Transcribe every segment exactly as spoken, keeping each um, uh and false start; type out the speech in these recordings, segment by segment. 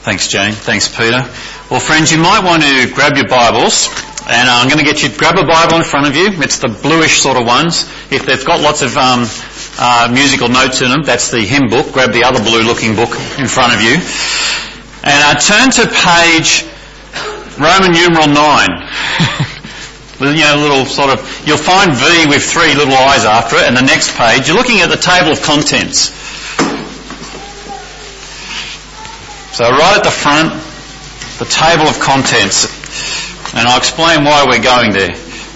Thanks, Jane. Thanks, Peter. Well, friends, you might want to grab your Bibles, and I'm going to get you to grab a Bible in front of you. It's the bluish sort of ones. If they've got lots of um, uh, musical notes in them, that's the hymn book. Grab the other blue-looking book in front of you. And uh, turn to page Roman numeral nine. You know, little sort of, you'll find V with three little eyes after it, and the next page, you're looking at the table of contents. So right at the front, the table of contents, and I'll explain why we're going there.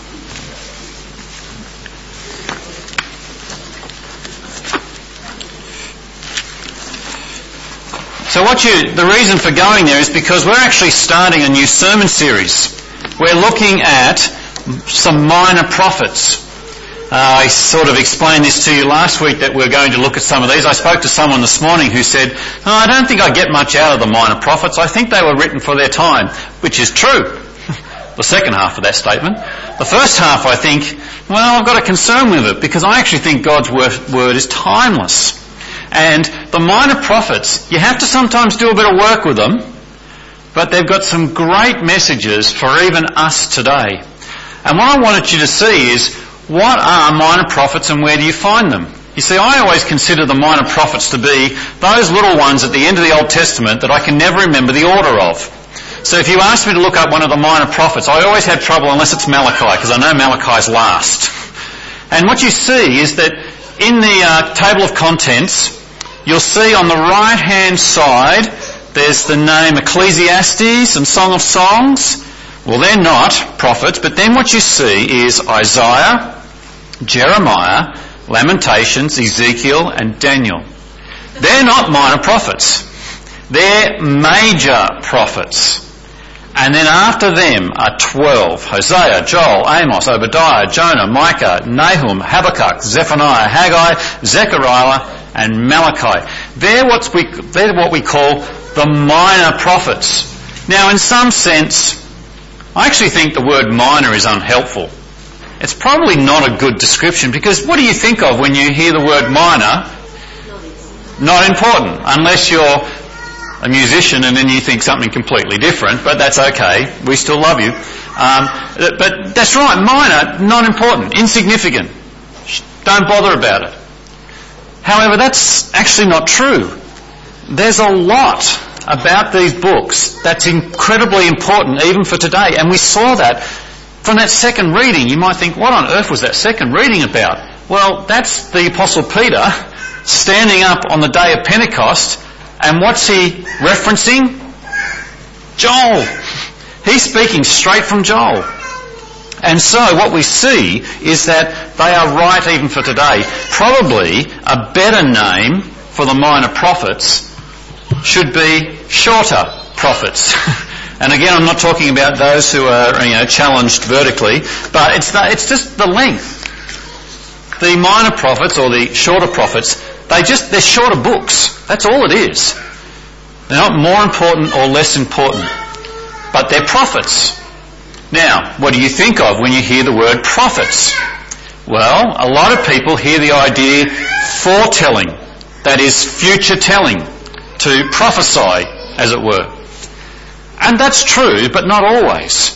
So what you, the reason for going there is because we're actually starting a new sermon series. We're looking at some minor prophets. Uh, I sort of explained this to you last week that we're going to look at some of these. I spoke to someone this morning who said, oh, I don't think I get much out of the minor prophets. I think they were written for their time, which is true. The second half of that statement. The first half, I think, well, I've got a concern with it because I actually think God's word is timeless. And the minor prophets, you have to sometimes do a bit of work with them, but they've got some great messages for even us today. And what I wanted you to see is, what are minor prophets and where do you find them? You see, I always consider the minor prophets to be those little ones at the end of the Old Testament that I can never remember the order of. So if you ask me to look up one of the minor prophets, I always have trouble unless it's Malachi, because I know Malachi's last. And what you see is that in the uh, table of contents, you'll see on the right-hand side, there's the name Ecclesiastes and Song of Songs. Well, they're not prophets, but then what you see is Isaiah, Jeremiah, Lamentations, Ezekiel, and Daniel. They're not minor prophets. They're major prophets. And then after them are twelve. Hosea, Joel, Amos, Obadiah, Jonah, Micah, Nahum, Habakkuk, Zephaniah, Haggai, Zechariah, and Malachi. They're, what's we, they're what we call the minor prophets. Now, in some sense, I actually think the word minor is unhelpful. It's probably not a good description because what do you think of when you hear the word minor? Not important, unless you're a musician and then you think something completely different, but that's okay. We still love you. Um, but that's right, minor, not important, insignificant. Don't bother about it. However, that's actually not true. There's a lot about these books that's incredibly important even for today, and we saw that from that second reading. You might think, what on earth was that second reading about? Well, that's the Apostle Peter standing up on the day of Pentecost, and what's he referencing? Joel. He's speaking straight from Joel. And so what we see is that they are right even for today. Probably a better name for the minor prophets should be shorter prophets. And again, I'm not talking about those who are, you know, challenged vertically, but it's the, it's just the length. The minor prophets or the shorter prophets, they just they're shorter books. That's all it is. They're not more important or less important, but they're prophets. Now, what do you think of when you hear the word prophets? Well, a lot of people hear the idea foretelling, that is future telling, to prophesy, as it were. And that's true, but not always.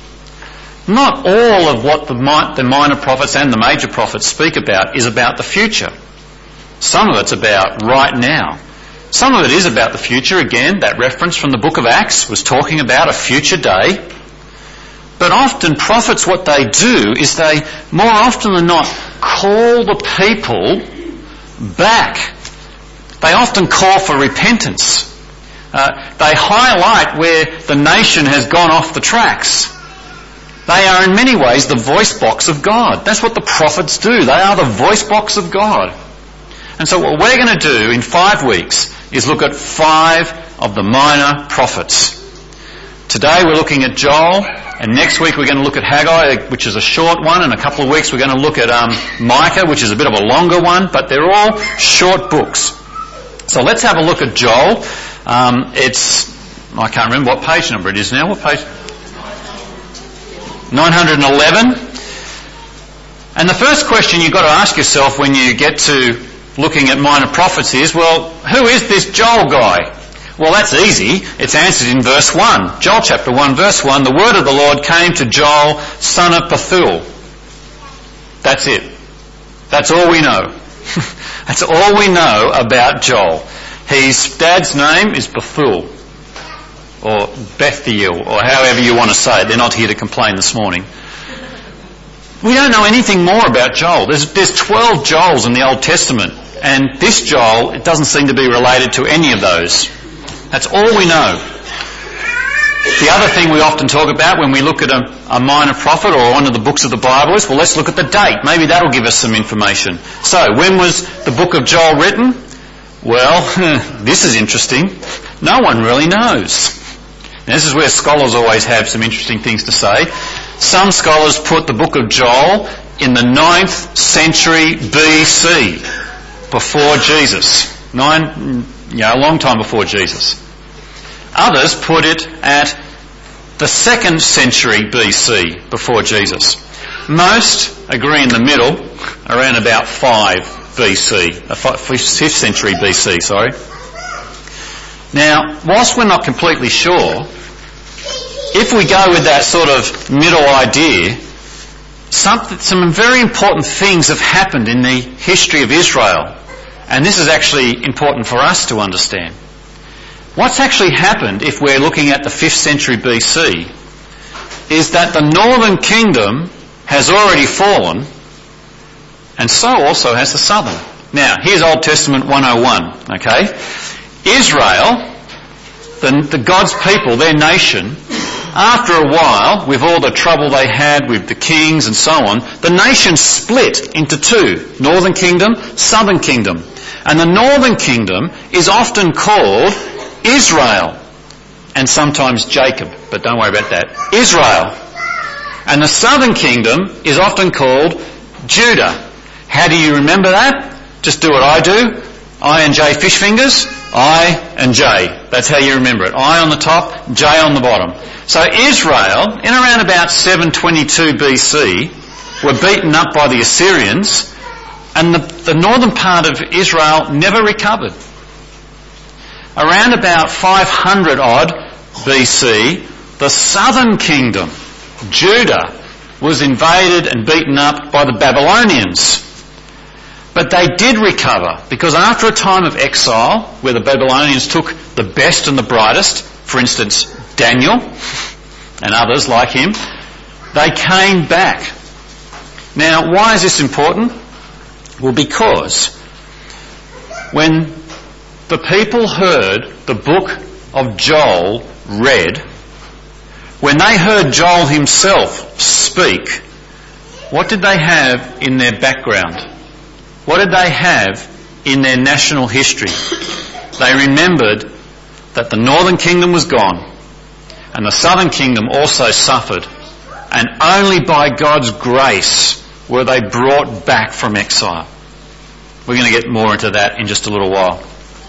Not all of what the, mi- the minor prophets and the major prophets speak about is about the future. Some of it's about right now. Some of it is about the future. Again, that reference from the book of Acts was talking about a future day. But often prophets, what they do is they, more often than not, call the people back. They often call for repentance. Uh, they highlight where the nation has gone off the tracks. They are in many ways the voice box of God. That's what the prophets do. They are the voice box of God. And so what we're going to do in five weeks is look at five of the minor prophets. Today we're looking at Joel, and next week we're going to look at Haggai, which is a short one, and a couple of weeks we're going to look at um, Micah, which is a bit of a longer one, but they're all short books. So let's have a look at Joel. Um, it's, I can't remember what page number it is now. What page? nine hundred eleven. And the first question you've got to ask yourself when you get to looking at minor prophets is, well, who is this Joel guy? Well, that's easy. It's answered in verse one. Joel chapter one, verse one, the word of the Lord came to Joel, son of Pethuel. That's it. That's all we know. That's all we know about Joel. His dad's name is Bethuel, or Bethiel, or however you want to say it. They're not here to complain this morning. We don't know anything more about Joel. There's, there's twelve Joels in the Old Testament, and this Joel, it doesn't seem to be related to any of those. That's all we know. The other thing we often talk about when we look at a, a minor prophet or one of the books of the Bible is, well, let's look at the date. Maybe that'll give us some information. So, when was the book of Joel written? Well, this is interesting. No one really knows. Now, this is where scholars always have some interesting things to say. Some scholars put the book of Joel in the ninth century B C, before Jesus. Nine, yeah, a long time before Jesus. Others put it at the second century B C, before Jesus. Most agree in the middle, around about five B C, fifth century B C, sorry. Now, whilst we're not completely sure, if we go with that sort of middle idea, some, some very important things have happened in the history of Israel. And this is actually important for us to understand. What's actually happened, if we're looking at the fifth century B C, is that the northern kingdom has already fallen, and so also has the southern. Now, here's Old Testament one oh one, okay? Israel, the, the God's people, their nation, after a while, with all the trouble they had with the kings and so on, the nation split into two, northern kingdom, southern kingdom. And the northern kingdom is often called Israel, and sometimes Jacob, but don't worry about that. Israel. And the southern kingdom is often called Judah. How do you remember that? Just do what I do. I and J fish fingers. I and J. That's how you remember it. I on the top, J on the bottom. So Israel, in around about seven twenty-two B C, were beaten up by the Assyrians, and the, the northern part of Israel never recovered. Around about five hundred odd B C, the southern kingdom, Judah, was invaded and beaten up by the Babylonians. But they did recover, because after a time of exile, where the Babylonians took the best and the brightest, for instance, Daniel and others like him, they came back. Now, why is this important? Well, because when the people heard the book of Joel read, when they heard Joel himself speak, what did they have in their background? What did they have in their national history? They remembered that the northern kingdom was gone and the southern kingdom also suffered, and only by God's grace were they brought back from exile. We're going to get more into that in just a little while.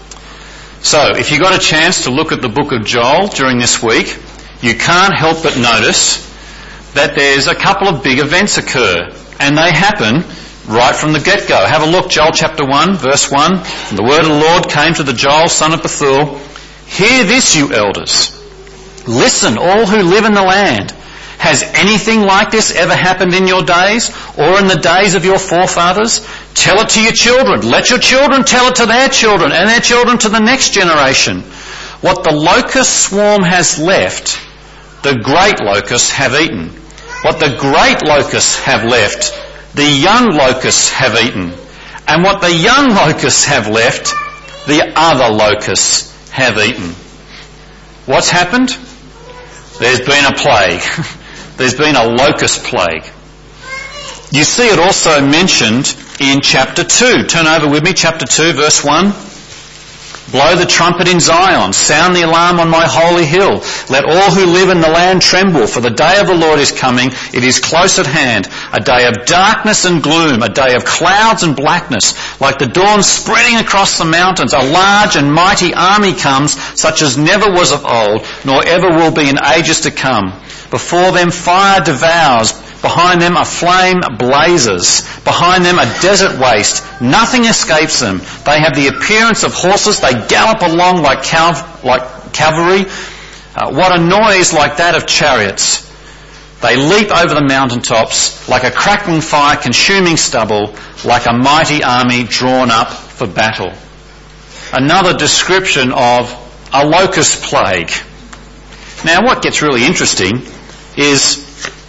So, if you got a chance to look at the book of Joel during this week, you can't help but notice that there's a couple of big events occur, and they happen right from the get-go. Have a look, Joel chapter one, verse one. And the word of the Lord came to the Joel, son of Bethuel. Hear this, you elders. Listen, all who live in the land. Has anything like this ever happened in your days, or in the days of your forefathers? Tell it to your children. Let your children tell it to their children, and their children to the next generation. What the locust swarm has left, the great locusts have eaten. What the great locusts have left, the young locusts have eaten. And what the young locusts have left, the other locusts have eaten. What's happened? There's been a plague. There's been a locust plague. You see it also mentioned in chapter two. Turn over with me, chapter two, verse one. Blow the trumpet in Zion, sound the alarm on my holy hill. Let all who live in the land tremble, for the day of the Lord is coming. It is close at hand, a day of darkness and gloom, a day of clouds and blackness, like the dawn spreading across the mountains. A large and mighty army comes, such as never was of old, nor ever will be in ages to come. Before them fire devours, Behind them a flame blazes. Behind them a desert waste. Nothing escapes them. They have the appearance of horses. They gallop along like, cav- like cavalry. Uh, what a noise like that of chariots. They leap over the mountaintops like a crackling fire consuming stubble, like a mighty army drawn up for battle. Another description of a locust plague. Now what gets really interesting is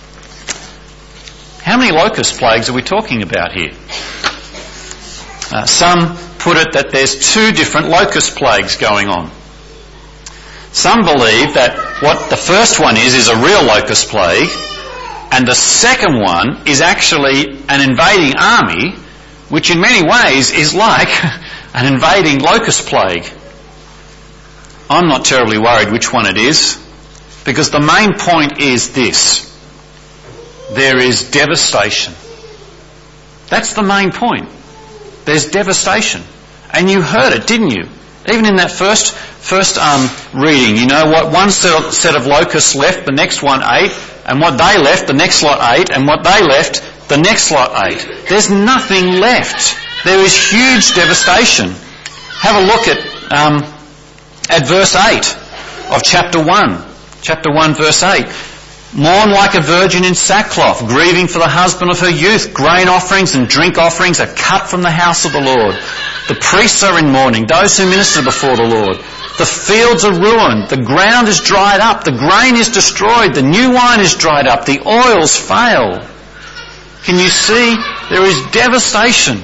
how many locust plagues are we talking about here? Uh, some put it that there's two different locust plagues going on. Some believe that what the first one is is a real locust plague, and the second one is actually an invading army, which in many ways is like an invading locust plague. I'm not terribly worried which one it is, because the main point is this: there is devastation. That's the main point. There's devastation. And you heard it, didn't you? Even in that first first um, reading, you know what? One set, set of locusts left, the next one ate, and what they left, the next lot ate, and what they left, the next lot ate. There's nothing left. There is huge devastation. Have a look at um, at verse eight of chapter one. Chapter one, verse eight. Mourn like a virgin in sackcloth, grieving for the husband of her youth. Grain offerings and drink offerings are cut from the house of the Lord. The priests are in mourning, those who minister before the Lord. The fields are ruined, the ground is dried up, the grain is destroyed, the new wine is dried up, the oils fail. Can you see? There is devastation.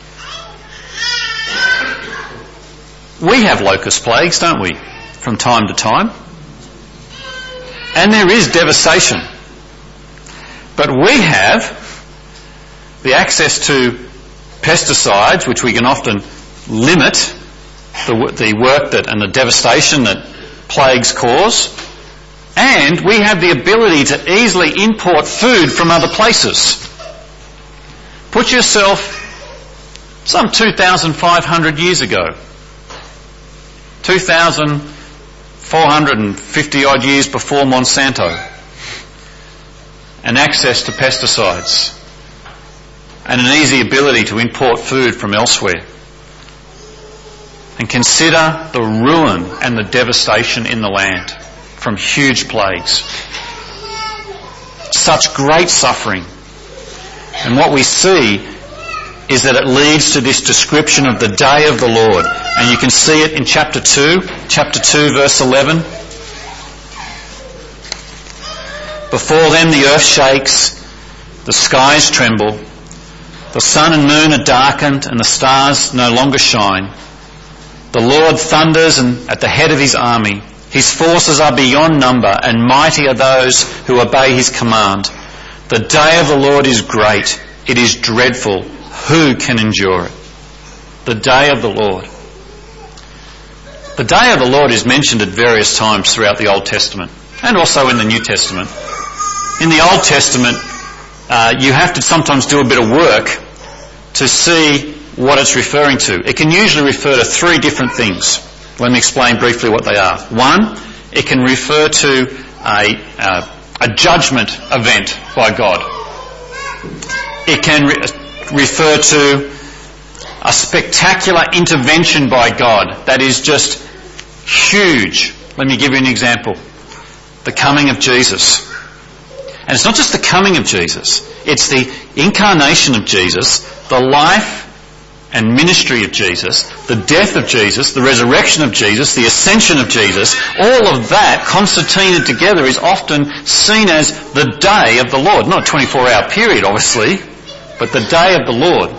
We have locust plagues, don't we, from time to time? And there is devastation. But we have the access to pesticides, which we can often limit the, the work that and the devastation that plagues cause. And we have the ability to easily import food from other places. Put yourself some two thousand five hundred years ago, two thousand four hundred fifty odd years before Monsanto, and access to pesticides, and an easy ability to import food from elsewhere. And consider the ruin and the devastation in the land from huge plagues. Such great suffering. And what we see is that it leads to this description of the day of the Lord. And you can see it in chapter two, chapter two verse eleven. Before them the earth shakes, the skies tremble, the sun and moon are darkened and the stars no longer shine. The Lord thunders and at the head of his army. His forces are beyond number and mighty are those who obey his command. The day of the Lord is great. It is dreadful. Who can endure it? The day of the Lord. The day of the Lord is mentioned at various times throughout the Old Testament and also in the New Testament. In the Old Testament, uh, you have to sometimes do a bit of work to see what it's referring to. It can usually refer to three different things. Let me explain briefly what they are. One, it can refer to a, uh, a judgment event by God. It can re- refer to a spectacular intervention by God that is just huge. Let me give you an example. The coming of Jesus. And it's not just the coming of Jesus. It's the incarnation of Jesus, the life and ministry of Jesus, the death of Jesus, the resurrection of Jesus, the ascension of Jesus. All of that concertinaed together is often seen as the day of the Lord. Not a twenty-four hour period, obviously, but the day of the Lord.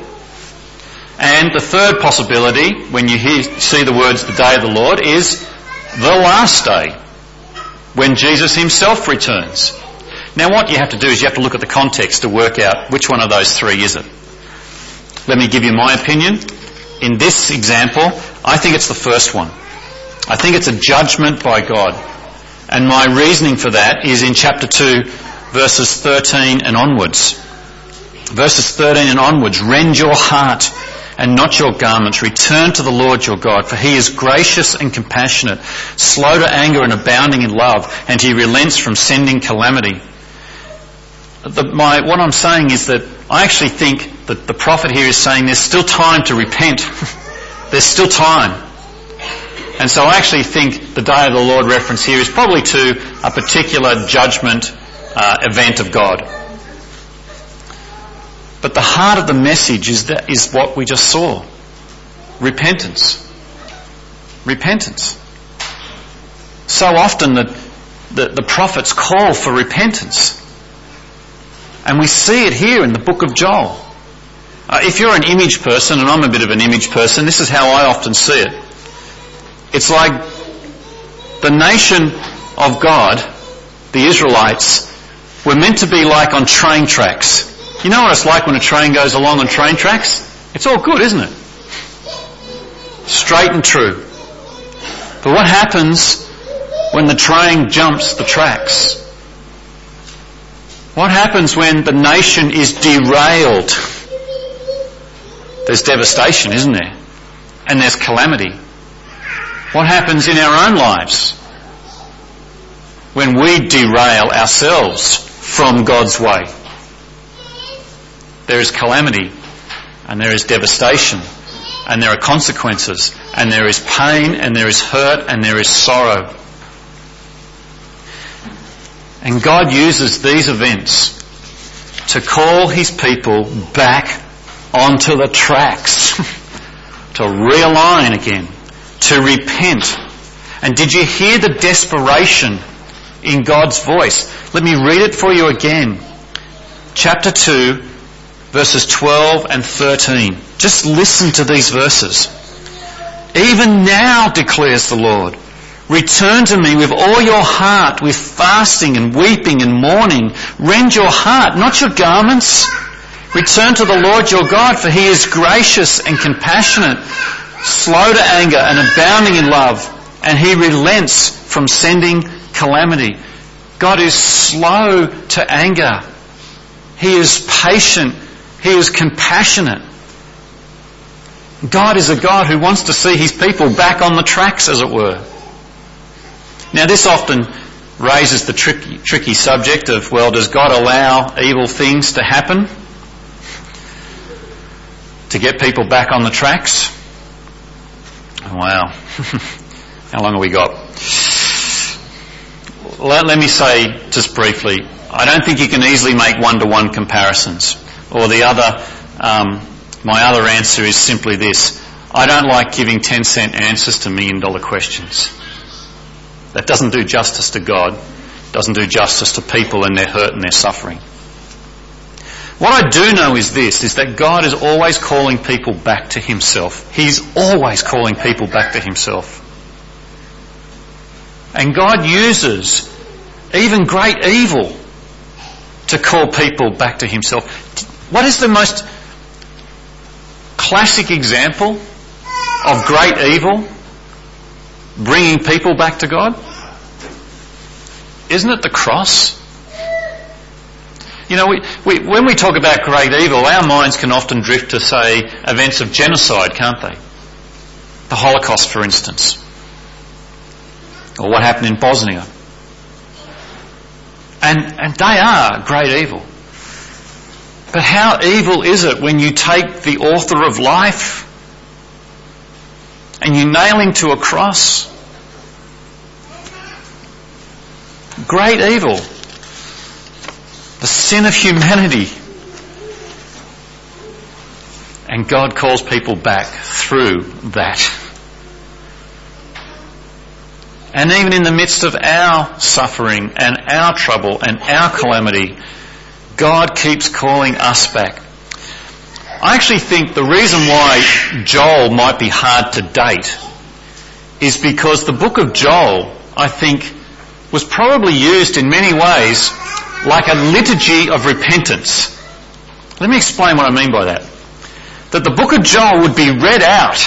And the third possibility, when you hear, see the words the day of the Lord, is the last day, when Jesus himself returns. Now what you have to do is you have to look at the context to work out which one of those three is it. Let me give you my opinion. In this example, I think it's the first one. I think it's a judgment by God. And my reasoning for that is in chapter two, verses thirteen and onwards. Verses thirteen and onwards, rend your heart and not your garments. Return to the Lord your God, for he is gracious and compassionate, slow to anger and abounding in love, and he relents from sending calamity. the, my, what I'm saying is that I actually think that the prophet here is saying there's still time to repent. There's still time. And so I actually think the day of the Lord reference here is probably to a particular judgment uh, event of God. But the heart of the message is that is what we just saw. Repentance. Repentance. So often the, the, the prophets call for repentance. And we see it here in the book of Joel. Uh, if you're an image person, and I'm a bit of an image person, this is how I often see it. It's like the nation of God, the Israelites, were meant to be like on train tracks. You know what it's like when a train goes along on train tracks? It's all good, isn't it? Straight and true. But what happens when the train jumps the tracks? What happens when the nation is derailed? There's devastation, isn't there? And there's calamity. What happens in our own lives when we derail ourselves from God's way? There is calamity, and there is devastation, and there are consequences, and there is pain, and there is hurt, and there is sorrow. And God uses these events to call his people back onto the tracks, to realign again, to repent. And did you hear the desperation in God's voice? Let me read it for you again. Chapter two, verses twelve and thirteen. Just listen to these verses. Even now, declares the Lord, return to me with all your heart, with fasting and weeping and mourning. Rend your heart, not your garments. Return to the Lord your God, for he is gracious and compassionate, slow to anger and abounding in love, and he relents from sending calamity. God is slow to anger. He is patient. He is compassionate. God is a God who wants to see his people back on the tracks, as it were. Now, this often raises the tricky, tricky subject of, well, does God allow evil things to happen to get people back on the tracks? Wow. How long have we got? Let, let me say just briefly, I don't think you can easily make one-to-one comparisons. Or the other, um, my other answer is simply this. I don't like giving ten cent answers to million dollar questions. That doesn't do justice to God, doesn't do justice to people and their hurt and their suffering. What I do know is this, is that God is always calling people back to himself. He's always calling people back to himself. And God uses even great evil to call people back to himself. What is the most classic example of great evil bringing people back to God? Isn't it the cross? You know, we, we, when we talk about great evil, our minds can often drift to, say, events of genocide, can't they? The Holocaust, for instance. Or what happened in Bosnia. And, and they are great evil. But how evil is it when you take the author of life and you nail him to a cross? Great evil. The sin of humanity. And God calls people back through that. And even in the midst of our suffering and our trouble and our calamity, God keeps calling us back. I actually think the reason why Joel might be hard to date is because the book of Joel, I think, was probably used in many ways like a liturgy of repentance. Let me explain what I mean by that. That the book of Joel would be read out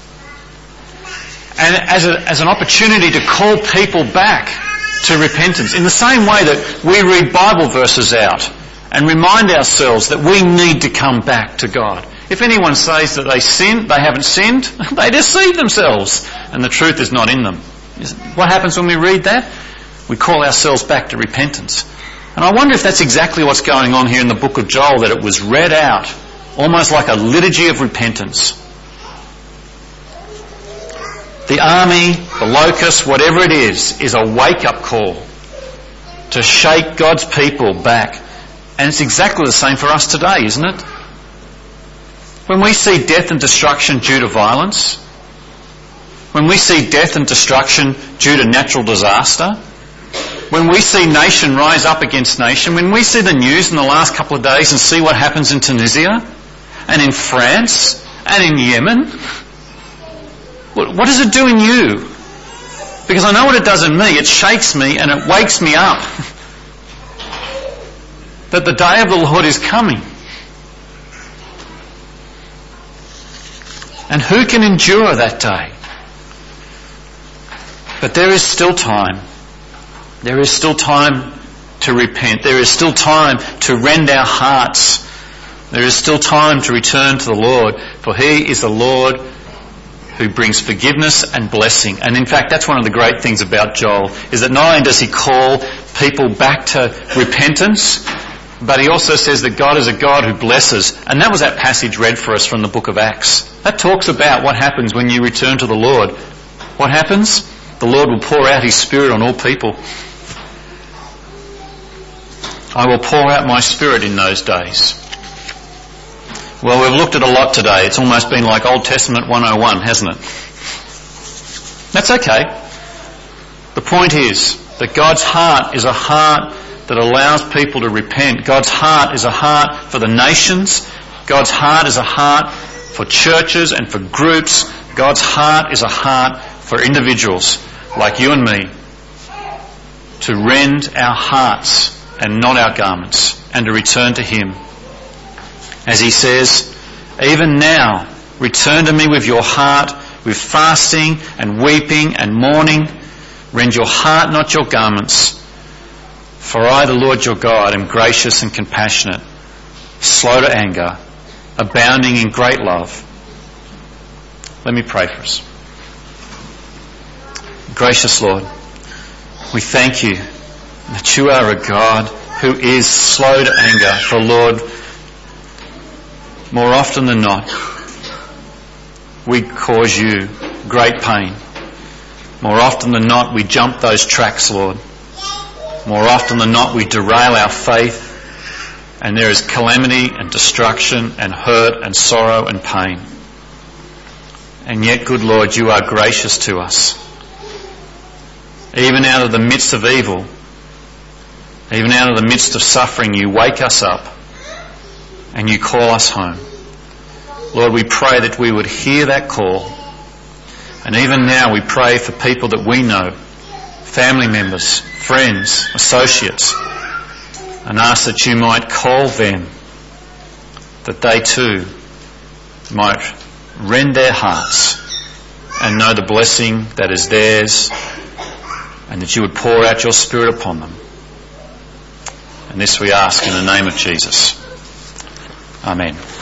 and as, a, as an opportunity to call people back to repentance, in the same way that we read Bible verses out and remind ourselves that we need to come back to God. If anyone says that they sin, they haven't sinned, they deceive themselves and the truth is not in them. What happens when we read that? We call ourselves back to repentance. And I wonder if that's exactly what's going on here in the book of Joel, that it was read out almost like a liturgy of repentance. The army, the locust, whatever it is, is a wake-up call to shake God's people back. And it's exactly the same for us today, isn't it? When we see death and destruction due to violence, when we see death and destruction due to natural disaster, when we see nation rise up against nation, when we see the news in the last couple of days and see what happens in Tunisia and in France and in Yemen, what does it do in you? Because I know what it does in me. It shakes me and it wakes me up that the day of the Lord is coming. And who can endure that day? But there is still time. There is still time to repent. There is still time to rend our hearts. There is still time to return to the Lord, for He is the Lord who brings forgiveness and blessing. And in fact, that's one of the great things about Joel, is that not only does he call people back to repentance, but he also says that God is a God who blesses. And that was that passage read for us from the book of Acts. That talks about what happens when you return to the Lord. What happens? The Lord will pour out His Spirit on all people. I will pour out my Spirit in those days. Well, we've looked at a lot today. It's almost been like Old Testament one oh one, hasn't it? That's okay. The point is that God's heart is a heart that allows people to repent. God's heart is a heart for the nations. God's heart is a heart for churches and for groups. God's heart is a heart for individuals like you and me to rend our hearts and not our garments, and to return to Him. As He says, even now, return to me with your heart, with fasting and weeping and mourning. Rend your heart, not your garments. For I, the Lord your God, am gracious and compassionate, slow to anger, abounding in great love. Let me pray for us. Gracious Lord, we thank you that you are a God who is slow to anger. For Lord, more often than not, we cause you great pain. More often than not, we jump those tracks, Lord. More often than not, we derail our faith, and there is calamity and destruction and hurt and sorrow and pain. And yet, good Lord, you are gracious to us. Even out of the midst of evil, even out of the midst of suffering, you wake us up and you call us home. Lord, we pray that we would hear that call. And even now we pray for people that we know, family members, friends, associates, and ask that you might call them, that they too might rend their hearts and know the blessing that is theirs, and that you would pour out your Spirit upon them. And this we ask in the name of Jesus. Amen.